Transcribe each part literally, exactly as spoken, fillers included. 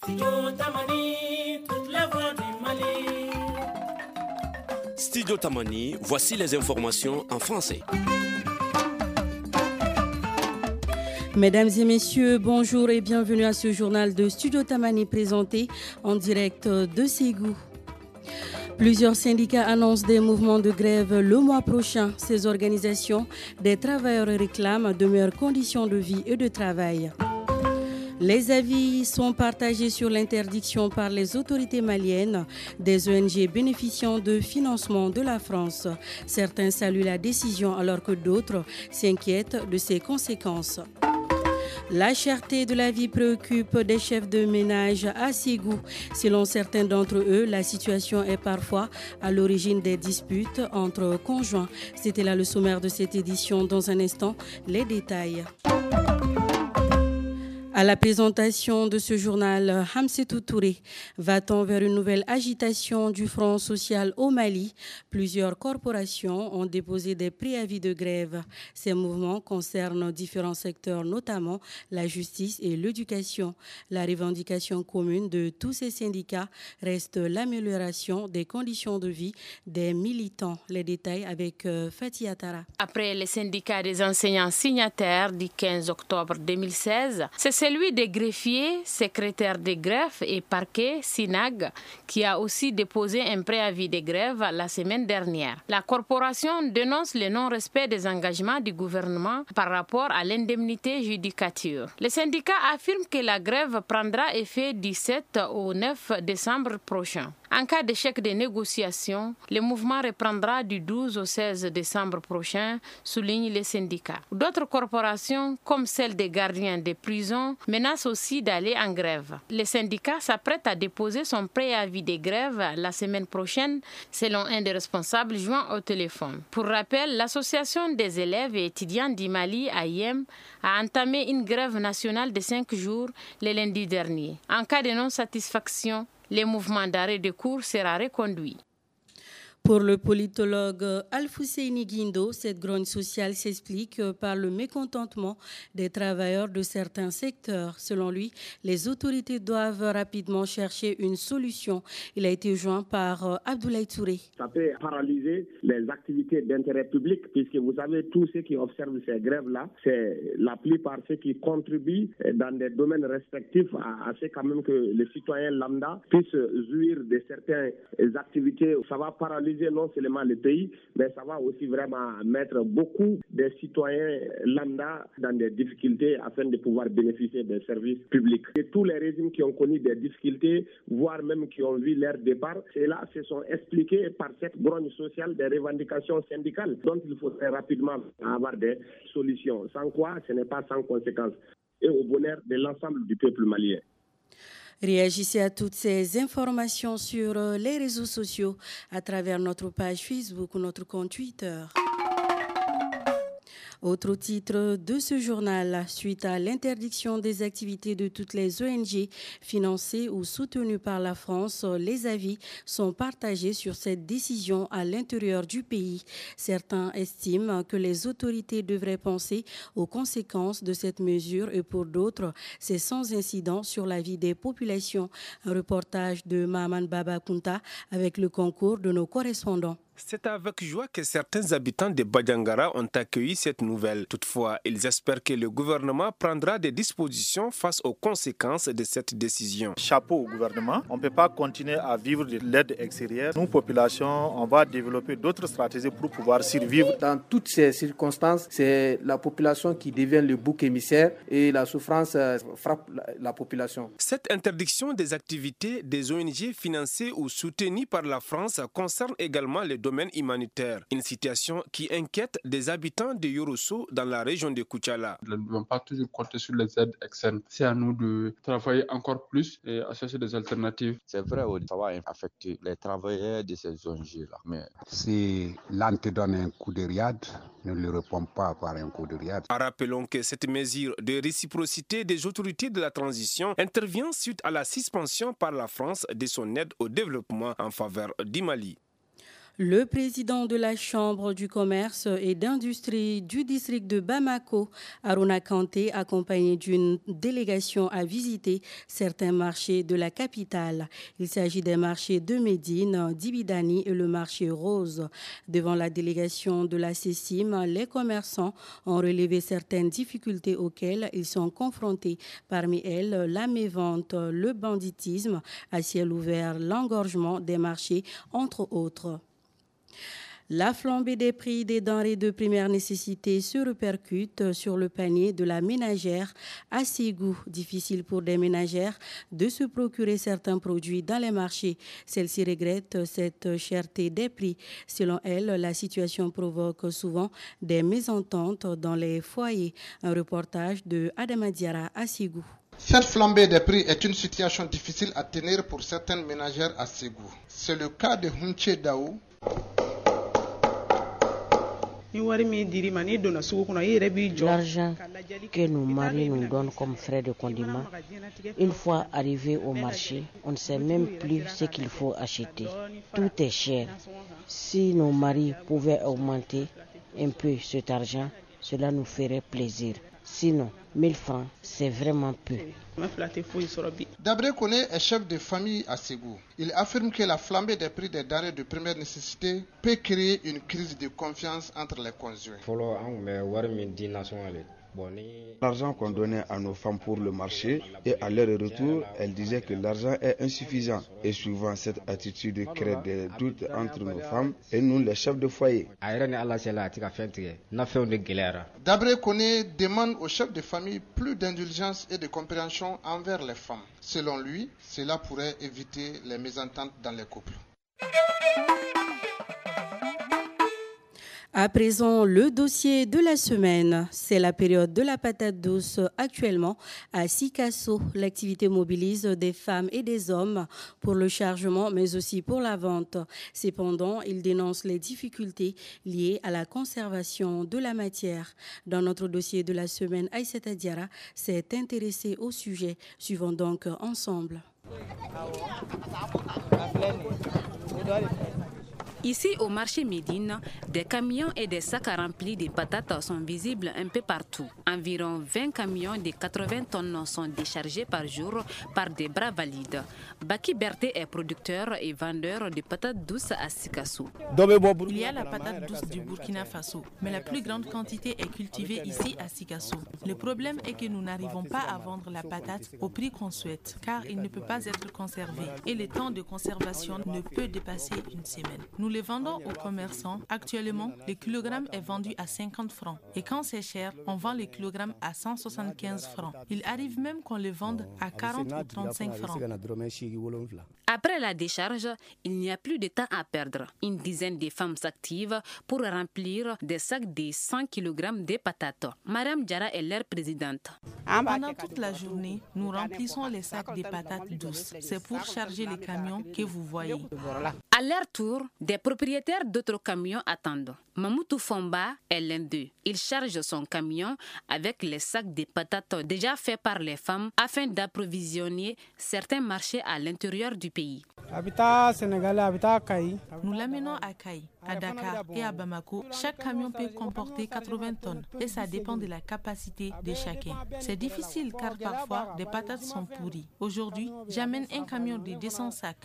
Studio Tamani, toute la voix du Mali. Studio Tamani, voici les informations en français. Mesdames et messieurs, bonjour et bienvenue à ce journal de Studio Tamani présenté en direct de Ségou. Plusieurs syndicats annoncent des mouvements de grève le mois prochain. Ces organisations des travailleurs réclament de meilleures conditions de vie et de travail. Les avis sont partagés sur l'interdiction par les autorités maliennes des O N G bénéficiant de financement de la France. Certains saluent la décision alors que d'autres s'inquiètent de ses conséquences. La cherté de la vie préoccupe des chefs de ménage à Ségou. Selon certains d'entre eux, la situation est parfois à l'origine des disputes entre conjoints. C'était là le sommaire de cette édition. Dans un instant, les détails. À la présentation de ce journal, Hamsetou Touré, va-t-on vers une nouvelle agitation du Front social au Mali? Plusieurs corporations ont déposé des préavis de grève. Ces mouvements concernent différents secteurs, notamment la justice et l'éducation. La revendication commune de tous ces syndicats reste l'amélioration des conditions de vie des militants. Les détails avec euh, Fatih Atara. Après les syndicats des enseignants signataires du quinze octobre deux mille seize, c'est celui des greffiers, secrétaires des greffes et parquets, SINAG, qui a aussi déposé un préavis de grève la semaine dernière. La corporation dénonce le non-respect des engagements du gouvernement par rapport à l'indemnité judicature. Le syndicat affirme que la grève prendra effet du sept au neuf décembre prochain. En cas d'échec des négociations, le mouvement reprendra du douze au seize décembre prochain, soulignent les syndicats. D'autres corporations, comme celle des gardiens des prisons, menacent aussi d'aller en grève. Le syndicat s'apprête à déposer son préavis de grève la semaine prochaine, selon un des responsables joints au téléphone. Pour rappel, l'association des élèves et étudiants du Mali, A I M, a entamé une grève nationale de cinq jours le lundi dernier. En cas de non-satisfaction, le mouvement d'arrêt de cours sera reconduit. Pour le politologue Alfousseini Guindo, cette grogne sociale s'explique par le mécontentement des travailleurs de certains secteurs. Selon lui, les autorités doivent rapidement chercher une solution. Il a été joint par Abdoulaye Touré. Ça peut paralyser les activités d'intérêt public, puisque vous savez, tous ceux qui observent ces grèves-là, c'est la plupart ceux qui contribuent dans des domaines respectifs à, à ce quand même que les citoyens lambda puissent jouir de certaines activités. Ça va paralyser non seulement le pays, mais ça va aussi vraiment mettre beaucoup de citoyens lambda dans des difficultés afin de pouvoir bénéficier des services publics. Et tous les régimes qui ont connu des difficultés, voire même qui ont vu leur départ, ceux-là se sont expliqués par cette grogne sociale des revendications syndicales dont il faut très rapidement avoir des solutions. Sans quoi, ce n'est pas sans conséquence et au bonheur de l'ensemble du peuple malien. Réagissez à toutes ces informations sur les réseaux sociaux à travers notre page Facebook ou notre compte Twitter. Autre titre de ce journal, suite à l'interdiction des activités de toutes les O N G financées ou soutenues par la France, les avis sont partagés sur cette décision à l'intérieur du pays. Certains estiment que les autorités devraient penser aux conséquences de cette mesure et pour d'autres, c'est sans incident sur la vie des populations. Un reportage de Maman Baba Kunta avec le concours de nos correspondants. C'est avec joie que certains habitants de Badiangara ont accueilli cette nouvelle. Toutefois, ils espèrent que le gouvernement prendra des dispositions face aux conséquences de cette décision. Chapeau au gouvernement. On ne peut pas continuer à vivre de l'aide extérieure. Nous, population, on va développer d'autres stratégies pour pouvoir survivre. Dans toutes ces circonstances, c'est la population qui devient le bouc émissaire et la souffrance frappe la population. Cette interdiction des activités des O N G financées ou soutenues par la France concerne également les domaine humanitaire, une situation qui inquiète des habitants de Yorosso dans la région de Koutiala. Nous ne devons pas toujours compter sur les aides externes. C'est à nous de travailler encore plus et à chercher des alternatives. C'est vrai, ça va affecter les travailleurs de ces O N G-là. Mais si l'A N T donne un coup de riade, ne le répond pas par un coup de riade. Rappelons que cette mesure de réciprocité des autorités de la transition intervient suite à la suspension par la France de son aide au développement en faveur du Mali. Le président de la Chambre du commerce et d'industrie du district de Bamako, Aruna Kanté, accompagné d'une délégation, a visité certains marchés de la capitale. Il s'agit des marchés de Médine, d'Ibidani et le marché Rose. Devant la délégation de la CECIM, les commerçants ont relevé certaines difficultés auxquelles ils sont confrontés. Parmi elles, la mévente, le banditisme à ciel ouvert, l'engorgement des marchés, entre autres. La flambée des prix des denrées de première nécessité se répercute sur le panier de la ménagère à Ségou. Difficile pour des ménagères de se procurer certains produits dans les marchés. Celle-ci regrette cette cherté des prix. Selon elle, la situation provoque souvent des mésententes dans les foyers. Un reportage de Adama Diara à Ségou. Cette flambée des prix est une situation difficile à tenir pour certaines ménagères à Ségou. C'est le cas de Hunche Daou. L'argent que nos maris nous donnent comme frais de condiment, une fois arrivé au marché, on ne sait même plus ce qu'il faut acheter. Tout est cher. Si nos maris pouvaient augmenter un peu cet argent, cela nous ferait plaisir. Sinon, mille francs, c'est vraiment peu. Dabré Kone est chef de famille à Ségou. Il affirme que la flambée des prix des denrées de première nécessité peut créer une crise de confiance entre les conjoints. L'argent qu'on donnait à nos femmes pour le marché et à leur retour, elles disaient que l'argent est insuffisant. Et souvent, cette attitude crée des doutes entre nos femmes et nous, les chefs de foyer. Dabré Kone demande aux chefs de famille plus d'indulgence et de compréhension envers les femmes. Selon lui, cela pourrait éviter les mésententes dans les couples. À présent, le dossier de la semaine, c'est la période de la patate douce actuellement à Sikasso. L'activité mobilise des femmes et des hommes pour le chargement, mais aussi pour la vente. Cependant, ils dénoncent les difficultés liées à la conservation de la matière. Dans notre dossier de la semaine, Aïssata Diara s'est intéressée au sujet. Suivons donc ensemble. Ici, au marché Médine, des camions et des sacs remplis de patates sont visibles un peu partout. Environ vingt camions de quatre-vingts tonnes sont déchargés par jour par des bras valides. Baki Berté est producteur et vendeur de patates douces à Sikasso. Il y a la patate douce du Burkina Faso, mais la plus grande quantité est cultivée ici à Sikasso. Le problème est que nous n'arrivons pas à vendre la patate au prix qu'on souhaite, car il ne peut pas être conservé et le temps de conservation ne peut dépasser une semaine. Nous les vendons aux commerçants. Actuellement, le kilogramme est vendu à cinquante francs. Et quand c'est cher, on vend le kilogramme à cent soixante-quinze francs. Il arrive même qu'on le vende à quarante ou trente-cinq francs. Après la décharge, il n'y a plus de temps à perdre. Une dizaine de femmes s'activent pour remplir des sacs de cent kilogrammes de patates. Madame Diara est leur présidente. Pendant toute la journée, nous remplissons les sacs de patates douces. C'est pour charger les camions que vous voyez. À leur tour, des propriétaires d'autres camions attendent. Mamoutou Fomba est l'un d'eux. Il charge son camion avec les sacs de patates déjà faits par les femmes afin d'approvisionner certains marchés à l'intérieur du pays. Nous l'amenons à Kaï, à Dakar et à Bamako. Chaque camion peut comporter quatre-vingts tonnes et ça dépend de la capacité de chacun. C'est difficile car parfois des patates sont pourries. Aujourd'hui, j'amène un camion de deux cents sacs.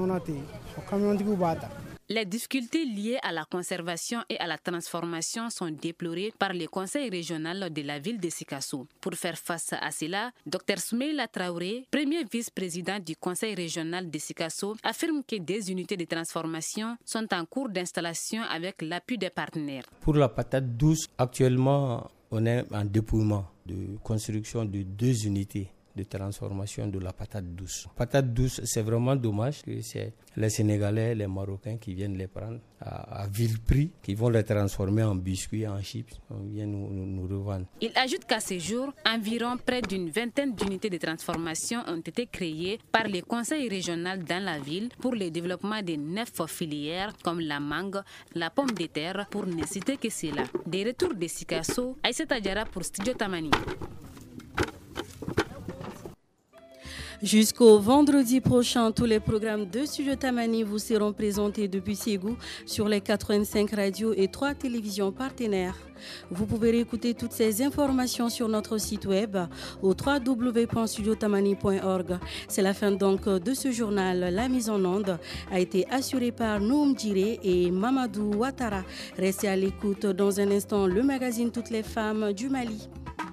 Les difficultés liées à la conservation et à la transformation sont déplorées par le conseil régional de la ville de Sikasso. Pour faire face à cela, Dr Soumeila Traoré, premier vice-président du conseil régional de Sikasso, affirme que des unités de transformation sont en cours d'installation avec l'appui des partenaires. Pour la patate douce, actuellement, on est en déploiement de construction de deux unités de transformation de la patate douce. Patate douce, c'est vraiment dommage que c'est les Sénégalais, les Marocains qui viennent les prendre à, à vil prix, qui vont les transformer en biscuits, en chips, on vient nous, nous, nous revendre. Il ajoute qu'à ce jour, environ près d'une vingtaine d'unités de transformation ont été créées par les conseils régionaux dans la ville pour le développement de neuf filières comme la mangue, la pomme de terre, pour ne citer que cela. Des retours de Sikasso, Aïssata Diara pour Studio Tamani. Jusqu'au vendredi prochain, tous les programmes de Studio Tamani vous seront présentés depuis Ségou sur les quatre-vingt-cinq radios et trois télévisions partenaires. Vous pouvez réécouter toutes ces informations sur notre site web au w w w point studio tamani point org. C'est la fin donc de ce journal. La mise en onde a été assurée par Noum Djiré et Mamadou Ouattara. Restez à l'écoute dans un instant le magazine Toutes les femmes du Mali.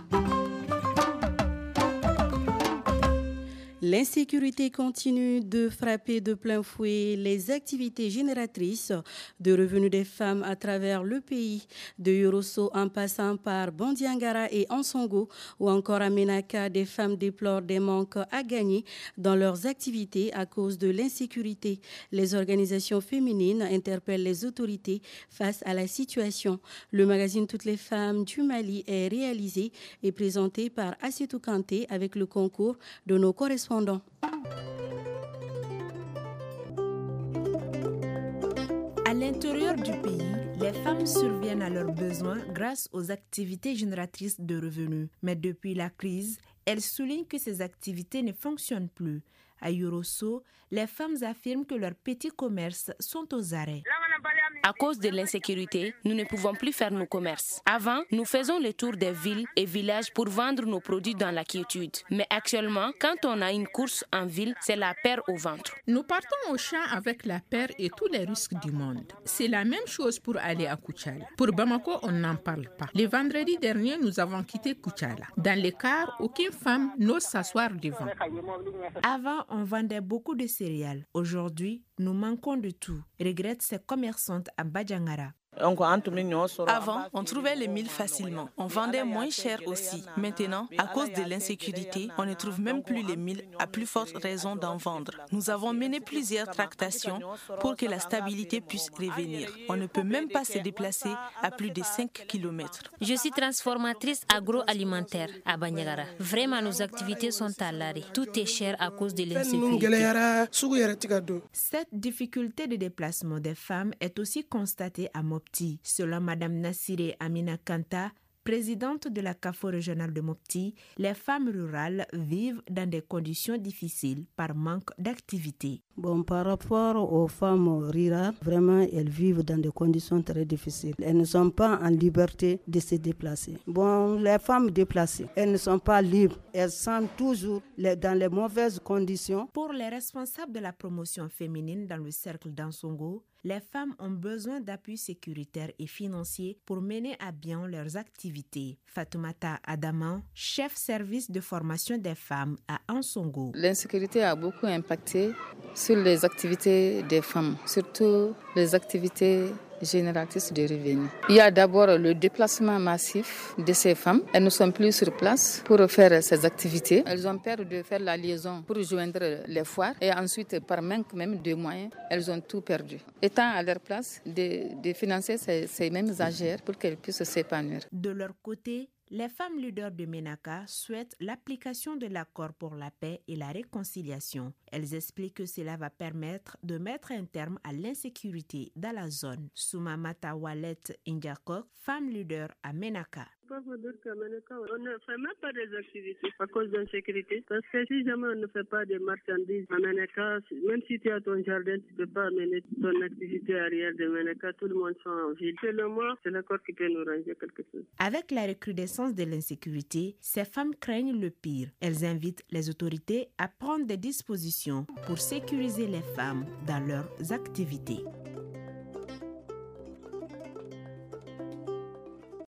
L'insécurité continue de frapper de plein fouet les activités génératrices de revenus des femmes à travers le pays, de Yorosso en passant par Bandiangara et Ansongo ou encore à Menaka. Des femmes déplorent des manques à gagner dans leurs activités à cause de l'insécurité. Les organisations féminines interpellent les autorités face à la situation. Le magazine Toutes les femmes du Mali est réalisé et présenté par Assetou Kanté avec le concours de nos correspondants. À l'intérieur du pays, les femmes surviennent à leurs besoins grâce aux activités génératrices de revenus. Mais depuis la crise, elles soulignent que ces activités ne fonctionnent plus. À Yorosso, les femmes affirment que leurs petits commerces sont aux arrêts. À cause de l'insécurité, nous ne pouvons plus faire nos commerces. Avant, nous faisons le tour des villes et villages pour vendre nos produits dans la quiétude. Mais actuellement, quand on a une course en ville, c'est la peur au ventre. Nous partons au champ avec la peur et tous les risques du monde. C'est la même chose pour aller à Koutiala. Pour Bamako, on n'en parle pas. Le vendredi dernier, nous avons quitté Koutiala. Dans les cars, aucune femme n'ose s'asseoir devant. Avant, on vendait beaucoup de céréales. Aujourd'hui, nous manquons de tout, regrette ces commerçantes à Badjangara. Avant, on trouvait les milles facilement. On vendait moins cher aussi. Maintenant, à cause de l'insécurité, on ne trouve même plus les milles, à plus forte raison d'en vendre. Nous avons mené plusieurs tractations pour que la stabilité puisse revenir. On ne peut même pas se déplacer à plus de cinq kilomètres. Je suis transformatrice agroalimentaire à Banyagara. Vraiment, nos activités sont à l'arrêt. Tout est cher à cause de l'insécurité. Cette difficulté de déplacement des femmes est aussi constatée à Mopti. Selon Madame Nassiré Amina Kanta, présidente de la CAFO régionale de Mopti, les femmes rurales vivent dans des conditions difficiles par manque d'activité. Bon, par rapport aux femmes rurales, vraiment, elles vivent dans des conditions très difficiles. Elles ne sont pas en liberté de se déplacer. Bon, les femmes déplacées, elles ne sont pas libres. Elles sont toujours dans les mauvaises conditions. Pour les responsables de la promotion féminine dans le cercle d'Ansongo, les femmes ont besoin d'appui sécuritaire et financier pour mener à bien leurs activités. Fatoumata Adaman, chef service de formation des femmes à Ansongo. L'insécurité a beaucoup impacté sur les activités des femmes, surtout les activités génératrices de revenus. Il y a d'abord le déplacement massif de ces femmes. Elles ne sont plus sur place pour faire ces activités. Elles ont peur de faire la liaison pour joindre les foires et ensuite, par manque même de moyens, elles ont tout perdu. Étant à leur place, de, de financer ces, ces mêmes agères pour qu'elles puissent s'épanouir. De leur côté, les femmes leaders de Menaka souhaitent l'application de l'accord pour la paix et la réconciliation. Elles expliquent que cela va permettre de mettre un terme à l'insécurité dans la zone. Soumamata Walet Indiakok, femme leader à Menaka. On peut dire qu'à Menaka, on ne fait même pas des activités à cause de l'insécurité. Parce que si jamais on ne fait pas de marchandises à Menaka, même si tu as ton jardin, tu ne peux pas mener ton activité arrière de Menaka. Tout le monde sont en ville. Selon moi, c'est l'accord qui peut nous ranger quelque chose. Avec la recrudescence de l'insécurité, ces femmes craignent le pire. Elles invitent les autorités à prendre des dispositions pour sécuriser les femmes dans leurs activités.